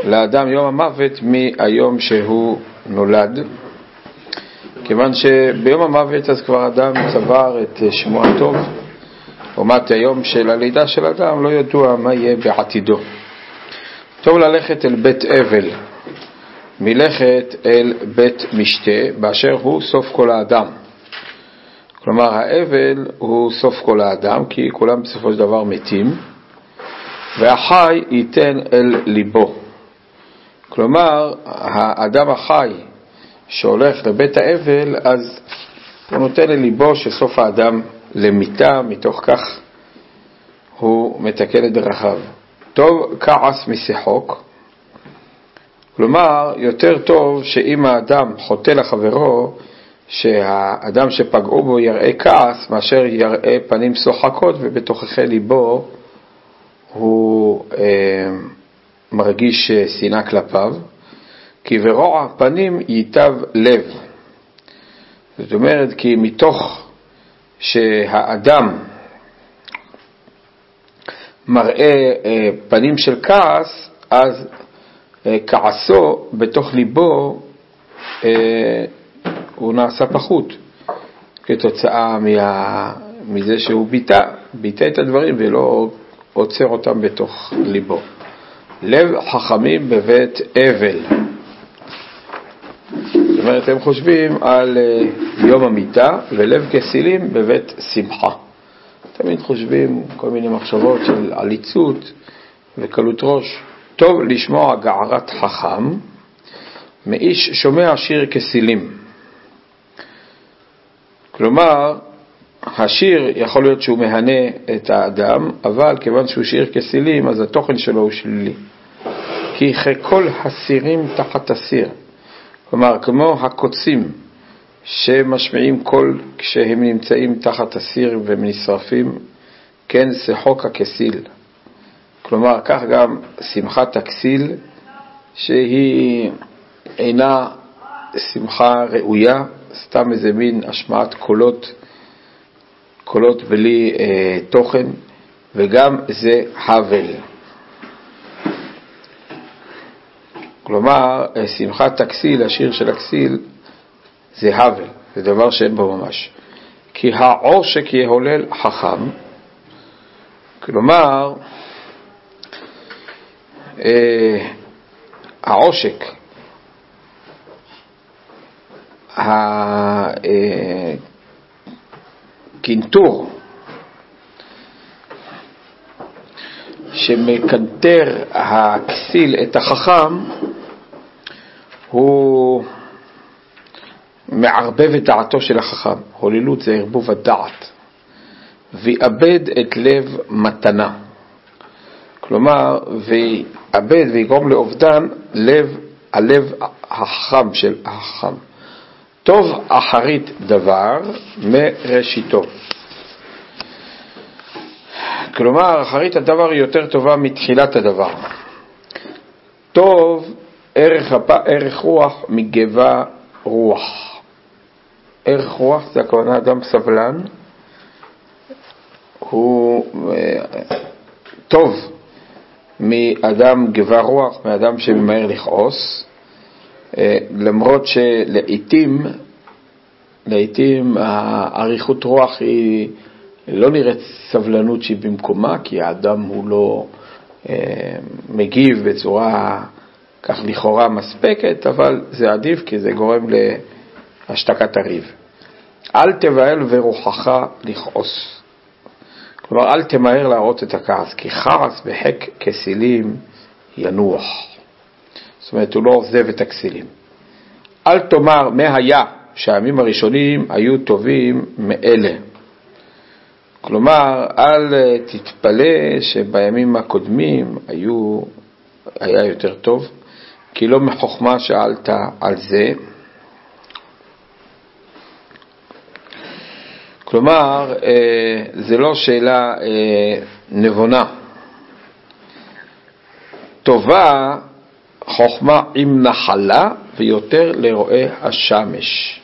לאדם יום המוות מהיום שהוא נולד, כיוון שביום המוות אז כבר אדם צבר את שמו הטוב, לעומת היום של הלידה של אדם לא ידוע מה יהיה בעתידו. טוב ללכת אל בית אבל מלכת אל בית משתה, באשר הוא סוף כל האדם. כלומר האבל הוא סוף כל האדם, כי כולם בסופו של דבר מתים, והחי ייתן אל ליבו. כלומר האדם החי שהולך לבית האבל, אז הוא נותן לליבו שסוף האדם למיתה, מתוך כך הוא מתקן את דרכיו. טוב כעס משחוק, כלומר יותר טוב שאם האדם חוטא לחברו, שהאדם שפגעו בו יראה כעס מאשר יראה פנים שוחקות, ובתוככי ליבו הוא מרגיש שנאה כלפיו, כי ברוע פנים ייטב לב. זאת אומרת, כי מתוך שהאדם מראה פנים של כעס, אז כעסו בתוך ליבו הוא נעשה פחות, כתוצאה מזה שהוא ביטא את הדברים ולא עוצר אותם בתוך ליבו. לב חכמים בבית אבל, זאת אומרת הם חושבים על יום המיטה, ולב כסילים בבית שמחה. תמיד חושבים כל מיני מחשבות של עליצות וקלות ראש. טוב לשמוע גערת חכם מאיש שומע שיר כסילים. כלומר השיר יכול להיות שהוא מהנה את האדם, אבל כיוון שהוא שיר כסילים אז התוכן שלו הוא שלילי, כי כל הסירים תחת הסיר. כלומר כמו הקוצים שמשמיעים קול כשהם נמצאים תחת הסיר ונשרפים, כן שחוק הכסיל. כלומר כך גם שמחת הכסיל, שהיא אינה שמחה ראויה, סתם איזה מין השמעת קולות בלי תוכן, וגם זה הבל. כלומר שמחת הכסיל, השיר של הכסיל, זה הבל, זה דבר שאין בו ממש. כי העושק יהולל חכם, כלומר העושק, הקינטור שמקנטר הכסיל את החכם, הוא מערבב את דעתו של החכם. הוללות זה ערבוב הדעת, ויאבד את לב מתנה. כלומר ויאבד ויגרום לאובדן הלב החכם של החכם. טוב אחרית דבר מראשיתו, כלומר אחרית הדבר היא יותר טובה מתחילת הדבר. טוב ערך רוח מגבה רוח. ערך רוח זה הכוונה אדם סבלן, הוא טוב מאדם גבה רוח, מאדם שממהר לכעוס, למרות שלעיתים העריכות רוח היא לא נראית סבלנות שהיא במקומה, כי האדם הוא לא מגיב בצורה כך לכאורה מספקת, אבל זה עדיף כי זה גורם להשתקת הריב. אל תבהל ורוחך לכעוס, כלומר אל תמהר להראות את הכעס, כי חרס בחק כסילים ינוח. זאת אומרת הוא לא עוזב את הכסילים. אל תאמר מה היה שהימים הראשונים היו טובים מאלה, כלומר אל תתפלא שבימים הקודמים היה יותר טוב, כי לא מחוכמה שאלת על זה. כלומר זה לא שאלה נבונה. טובה חוכמה עם נחלה ויותר לרואה השמש.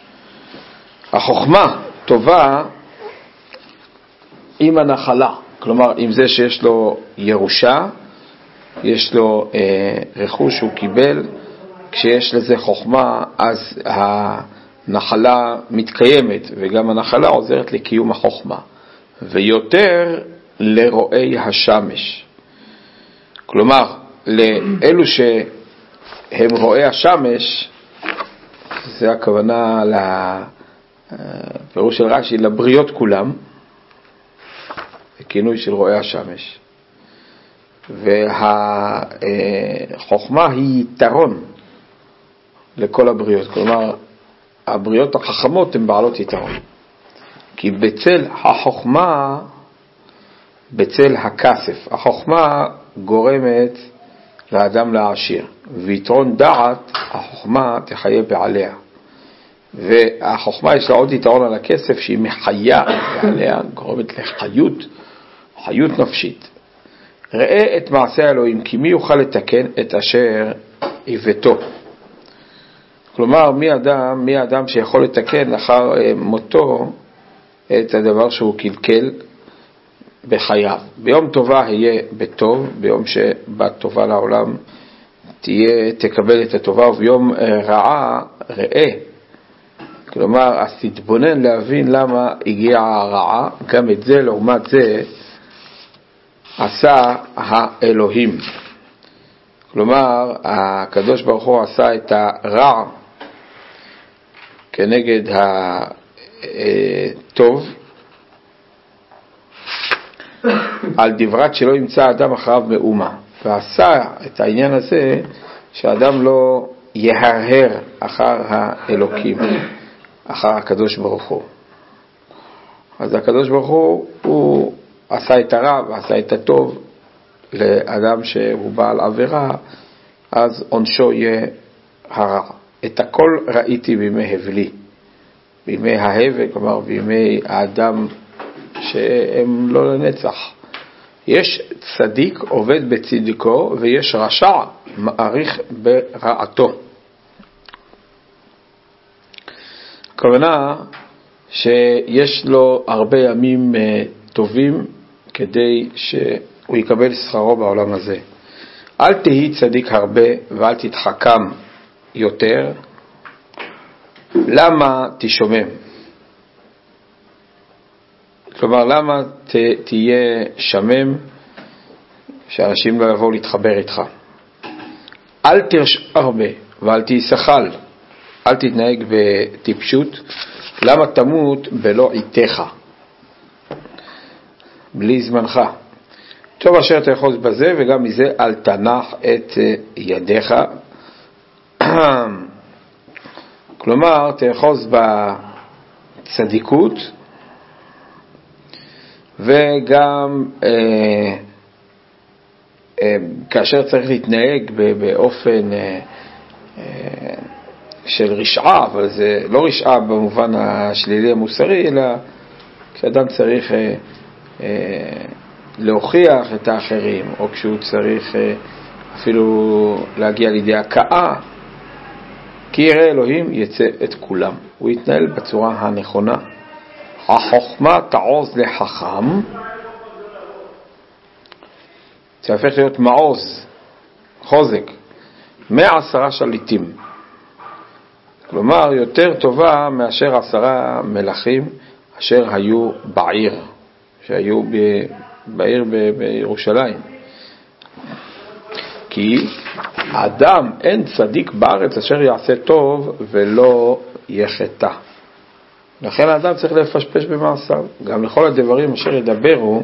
החוכמה טובה עם הנחלה, כלומר עם זה שיש לו ירושה, יש לו רכוש שהוא קיבל, כשיש לזה חוכמה אז הנחלה מתקיימת, וגם הנחלה עוזרת לקיום החוכמה, ויותר לרואי השמש. כלומר, לאלו שהם רואי השמש, זה הכוונה לפירוש של רש"י, לבריות כולם, זה כינוי של רואי השמש. והחוכמה היא יתרון לכל הבריות, כלומר הבריות החכמות הן בעלות יתרון, כי בצל החוכמה, בצל הכסף, החוכמה גורמת לאדם לעשיר, ויתרון דעת החוכמה תחיה בעליה, והחוכמה יש לה עוד יתרון על הכסף שהיא מחיה בעליה, גורמת לחיות, חיות נפשית. ראה את מעשה אלוהים, כי מי יוכל לתקן את אשר עיוותו. כלומר, מי האדם שיכול לתקן לאחר מותו את הדבר שהוא קלקל בחייו. ביום טובה יהיה בטוב, ביום שבא טובה לעולם תקבל את הטובה, וביום רעה ראה. כלומר, אז תתבונן להבין למה הגיעה הרעה, גם את זה לעומת זה עשה האלוהים. כלומר, הקדוש ברוך הוא עשה את הרע כנגד הטוב, על דברת שלא ימצא אדם אחריו מאומה, ועשה את העניין הזה שאדם לא יהרהר אחר האלוקים, אחר הקדוש ברוך הוא. אז הקדוש ברוך הוא עשה את הרע ועשה את הטוב לאדם שהוא בעל עבירה, אז עונשו יהיה הרע. את הכל ראיתי בימי הבלי, בימי ההבל, כלומר בימי האדם שהם לא לנצח. יש צדיק עובד בצדיקו, ויש רשע מעריך ברעתו. הכוונה שיש לו הרבה ימים טובים כדי שהוא יקבל שכרו בעולם הזה. אל תהי צדיק הרבה ואל תתחכם יותר. למה תשומם? כלומר, למה תהיה שמם שאנשים לא יבואו להתחבר איתך? אל תרש הרבה ואל תיסחל, אל תתנהג בטיפשות. למה תמות בלא עיתך, בלי זמנך? טוב אשר תאחוז בזה וגם מזה אל תנח את ידיך. כלומר, תאחוז בצדיקות, וגם כאשר צריך להתנהג באופן של רשעה, אבל זה לא רשעה במובן השלילי המוסרי, אלא כשאדם צריך להוכיח את האחרים, או כשהוא צריך אפילו להגיע לידי הכאה, כי ירא אלוהים יצא את כולם. הוא יתנהל בצורה הנכונה. החוכמה תעוז לחכם, זה הופך להיות מעוז, חוזק, 110 שליטים. כלומר, יותר טובה מאשר 10 מלכים אשר היו בעיר, שהיו בעיר בירושלים. כי אדם אין צדיק בארץ אשר יעשה טוב ולא יחטא. לכן האדם צריך לפשפש במעשיו. גם לכל הדברים אשר ידברו,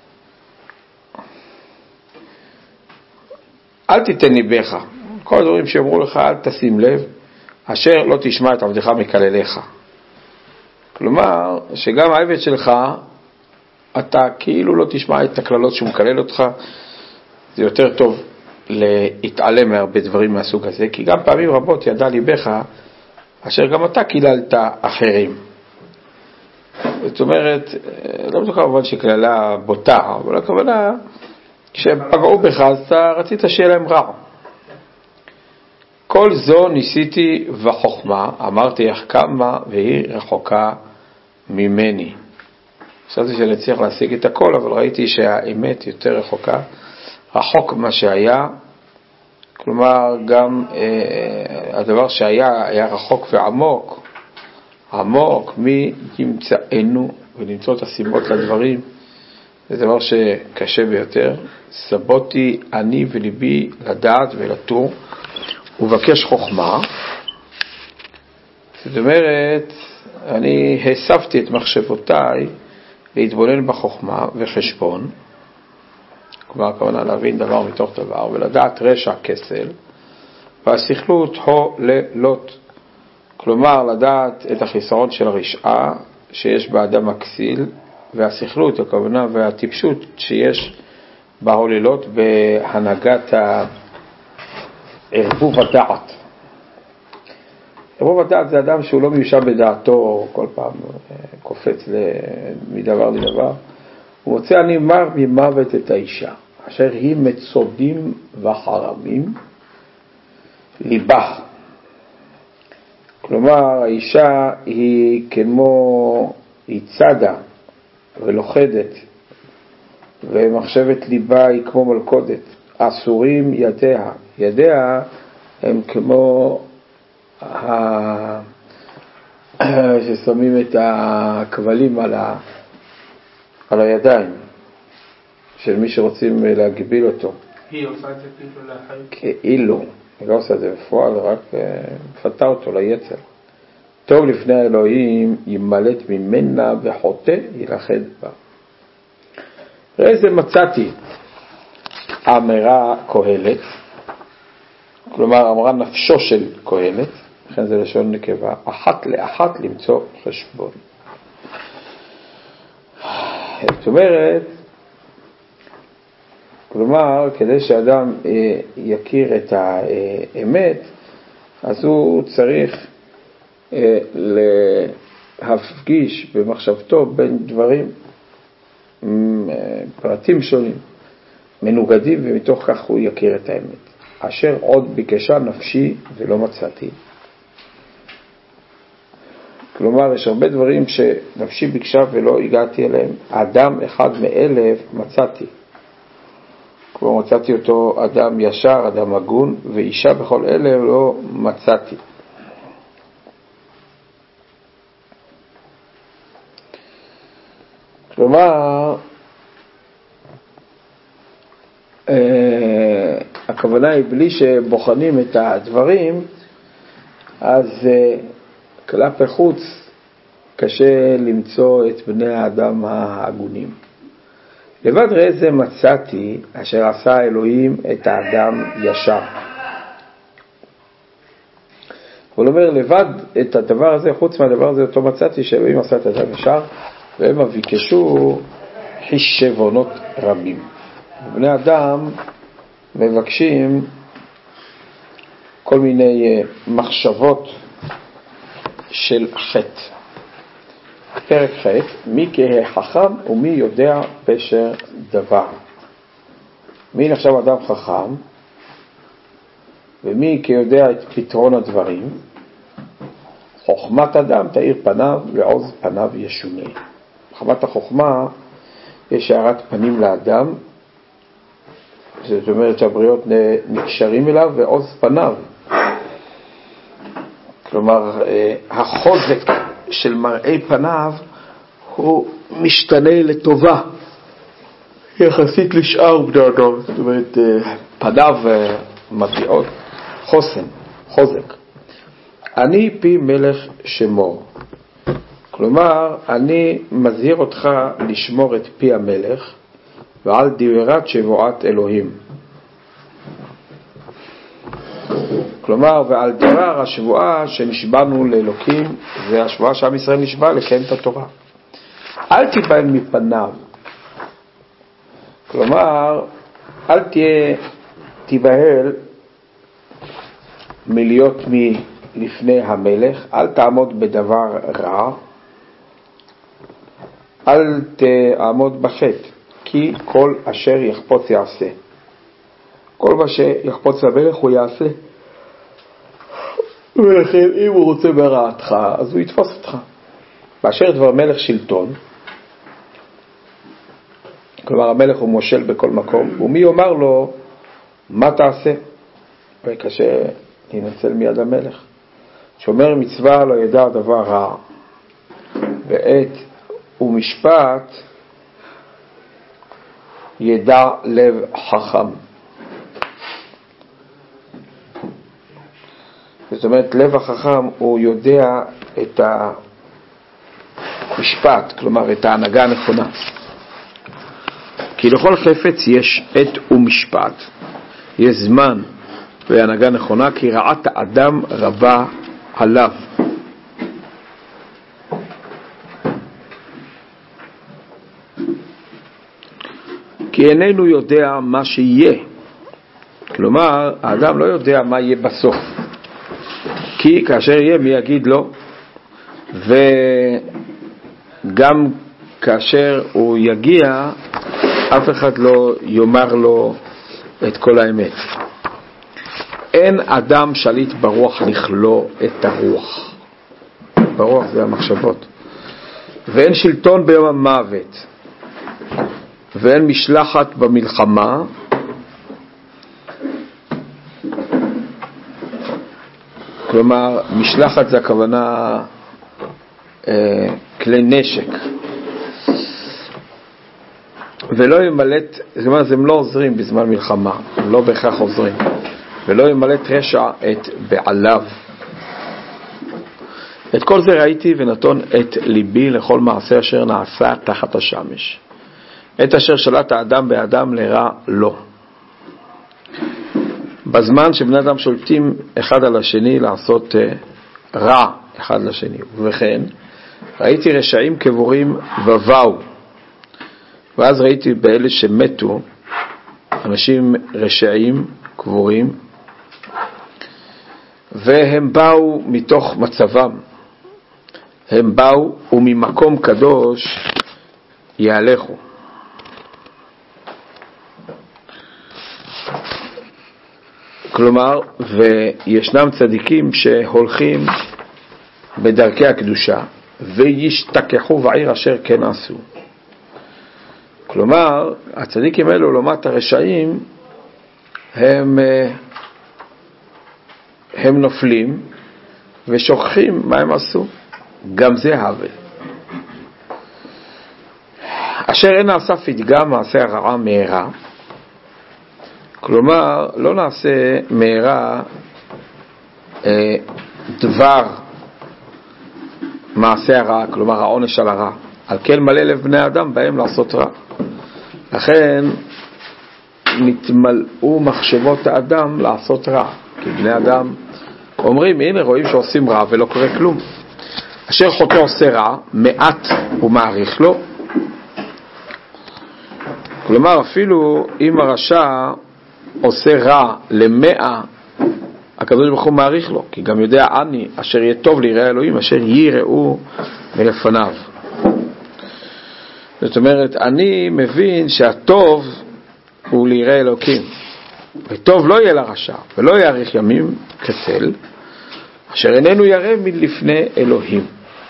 אל תיתן ליבך. כל הדברים שאמרו לך אל תשים לב, אשר לא תשמע את עבדך מקלליך. כלומר, שגם העבד שלך, אתה כאילו לא תשמע את הכללות שהוא מקלל אותך. זה יותר טוב להתעלם מהרבה דברים מהסוג הזה, כי גם פעמים רבות ידע ליבך אשר גם אתה קיללת אחרים. זאת אומרת, לא בטוח כמובן שכללה בוטה, אבל הכוונה כשהם פגעו בך אז אתה רצית שיהיה להם רע. כל זו ניסיתי וחוכמה, אמרתי איך כמה והיא רחוקה ממני. חשבתי שאני צריך להשיג את הכל, אבל ראיתי שהאמת יותר רחוקה. רחוק מה שהיה, כלומר גם הדבר שהיה היה רחוק ועמוק, עמוק מימצאנו, ולמצוא את הסיבות לדברים, זה דבר שקשה ביותר. סבותי אני וליבי לדעת ולתור, ובקש חוכמה. זאת אומרת, אני הספתי את מחשבותיי להתבונן בחוכמה וחשבון, כלומר הכוונה להבין דבר מתוך דבר, ולדעת רשע כסל, והשכלות הוללות, כלומר לדעת את החיסרון של הרשעה שיש באדם הכסיל, והשכלות, הכוונה, והטיפשות שיש בהוללות בהנהגת ערבוב הדעת. ערבוב הדעת זה אדם שהוא לא מיושב בדעתו, כל פעם קופץ מדבר לדבר. הוא מוצא אני מר ממוות את האישה, אשר היא מצודים וחרמים ליבה. כלומר, האישה היא כמו, היא צדה ולוחדת, ומחשבת ליבה היא כמו מלכודת. אסורים ידיה, ידיה הם כמו ששמים את הכבלים על הידיים של מי שרוצים להגביל אותו. היא עושה את זה כאילו להחיים? כאילו, היא לא עושה את זה בפועל, רק מפתה אותו ליצר. טוב לפני האלוהים ימלט ממנה וחוטא ילחד בה. ראה זה מצאתי, אמרה קהלת, כלומר אמרה נפשו של קהלת, לכן זה לשון נקבה, אחת לאחת למצוא חשבון. זאת אומרת, כלומר, כדי שאדם יכיר את האמת, אז הוא צריך להפגיש במחשבתו בין דברים, פרטים שונים, מנוגדים, ומתוך כך הוא יכיר את האמת. אשר עוד ביקשה נפשי ולא מצאתי. כלומר, יש הרבה דברים שנפשי ביקשה ולא הגעתי אליהם. אדם אחד מאלף מצאתי. כלומר, מצאתי אותו אדם ישר, אדם הגון, ואישה בכל אלף לא מצאתי. כלומר, הכוונה היא בלי שבוחנים את הדברים, אז כלפי חוץ קשה למצוא את בני האדם ההגונים. לבד ראה זה מצאתי אשר עשה אלוהים את האדם ישר. הוא אומר לבד את הדבר הזה, חוץ מהדבר הזה אותו מצאתי שאלוהים עשה את האדם ישר, והם ביקשו חישבונות רבים. בני אדם מבקשים כל מיני מחשבות של חטא. פרק חטא, מי כחכם ומי יודע פשר דבר. מי נחשב אדם חכם ומי כיודע את פתרון הדברים. חוכמת אדם תאיר פניו ועוז פניו ישונה. חוכמת החוכמה יש הארת פנים לאדם, זאת אומרת שהבריות נקשרים אליו, ועוז פניו, כלומר החוזק של מראי פניו הוא משתנה לטובה יחסית לשאר בני אדם. זאת אומרת פניו מביאות חוסן, חוזק. אני פי מלך שמור, כלומר אני מזהיר אותך לשמור את פי המלך ועל דיברת שבועת אלוהים. כלומר, ועל דבר השבועה שנשבענו לאלוקים, זה השבועה שעם ישראל נשבע לקיים את התורה. אל תיבהל מפניו. כלומר, אל תיבהל מלהיות מלפני המלך, אל תעמוד בדבר רע, אל תעמוד בחטא, כי כל אשר יחפוץ יעשה. כל מה שיחפוץ למלך הוא יעשה. ולכן אם הוא רוצה ברעתך, אז הוא יתפוס אותך. באשר דבר מלך שלטון, כלומר המלך הוא מושל בכל מקום, ומי יאמר לו מה תעשה? וקשה להינצל מיד המלך. שומר מצווה לא ידע דבר רע, ועת ומשפט ידע לב חכם. זאת אומרת, לב החכם הוא יודע את המשפט, כלומר את ההנהגה הנכונה. כי לכל חפץ יש עת ומשפט, יש זמן והנהגה נכונה, כי רעת האדם רבה עליו. כי איננו יודע מה שיהיה. כלומר, האדם לא יודע מה יהיה בסוף. כי כאשר יהיה מי יגיד לו, וגם כאשר הוא יגיע, אף אחד לא יאמר לו את כל האמת. אין אדם שליט ברוח לכלוא את הרוח. ברוח זה המחשבות. ואין שלטון ביום המוות. ואין משלחת במלחמה. כלומר, משלחת זה הכוונה כלי נשק. ולא ימלט, זאת אומרת, הם לא עוזרים בזמן מלחמה, הם לא בהכרח עוזרים. ולא ימלט רשע את בעליו. את כל זה ראיתי ונתון את ליבי לכל מעשה אשר נעשה תחת השמש. את אשר שלט האדם באדם לרע לא. בזמן שבני אדם שולטים אחד על השני לעשות רע אחד לשני. ובכן, ראיתי רשעים קבורים ובאו. ואז ראיתי באלה שמתו, אנשים רשעים קבורים, והם באו מתוך מצבם. הם באו וממקום קדוש יהלכו. כלומר, וישנם צדיקים שהולכים בדרכי הקדושה, וישתכחו בעיר אשר כן עשו. כלומר, הצדיקים האלו לעומת הרשעים, הם נופלים ושוכחים מה הם עשו. גם זה הווה. אשר אין נעשה פתגם מעשה הרעה מהרה. כלומר, לא נעשה מהרה דבר מעשה הרעה, כלומר העונש על הרע. על כן מלא לב בני אדם בהם לעשות רע. לכן נתמלאו מחשבות האדם לעשות רע. כי בני אדם אומרים, הנה רואים שעושים רע ולא קורה כלום. אשר חוטא עושה רע, מעט הוא מעריך לו. כלומר, אפילו אם הרשע עושה רע למאה, הקדוש ברוך הוא מעריך לו. כי גם יודע אני, אשר יהיה טוב ליראה אלוהים, אשר ייראו מלפניו. זאת אומרת, אני מבין שהטוב הוא ליראה אלוקים. וטוב לא יהיה לרשע, ולא יאריך ימים כצל, אשר איננו ירא מלפני אלוהים.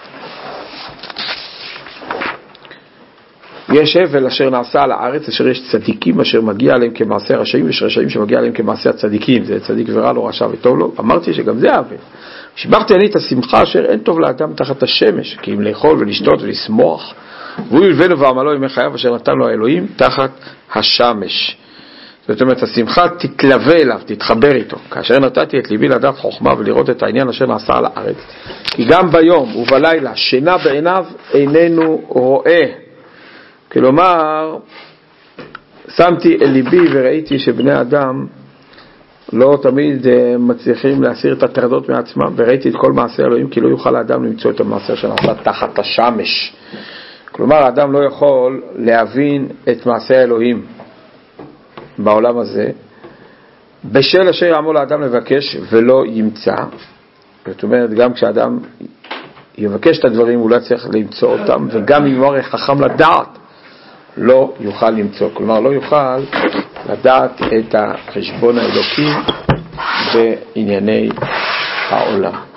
יש הבל אשר נעשה על הארץ, אשר יש צדיקים אשר מגיע עליהם כמעשה רשעים, ויש רשעים שמגיע עליהם כמעשה הצדיקים. זה צדיק ורע לו, רשע וטוב לו. אמרתי שגם זה הבל. שיבחתי אני את השמחה אשר אין טוב לאדם תחת השמש, כי אם לאכול ולשתות ולשמוח, והוא ילבנו ועמלו ימי חייו אשר נתן לו האלוהים תחת השמש. זאת אומרת, השמחה תתלווה אליו, תתחבר איתו. כאשר נתתי את ליבי לדעת חוכמה ולראות את העניין אשר נעשה על הארץ. כי גם ביום ובלילה שינה בעיניו איננו רואה. כלומר, שמתי אל ליבי וראיתי שבני אדם לא תמיד מצליחים להסיר את הטרדות מעצמם, וראיתי את כל מעשה אלוהים, כי לא יוכל האדם למצוא את המעשה שנעשה תחת השמש. כלומר, האדם לא יכול להבין את מעשה האלוהים בעולם הזה, בשל אשר יעמול האדם לבקש ולא ימצא. זאת אומרת, גם כשאדם יבקש את הדברים, הוא לא צריך למצוא אותם, וגם אם הוא חכם לדעת, לא יוכל למצוא. כלומר, לא יוכל לדעת את החשבון האלוקי בענייני העולם.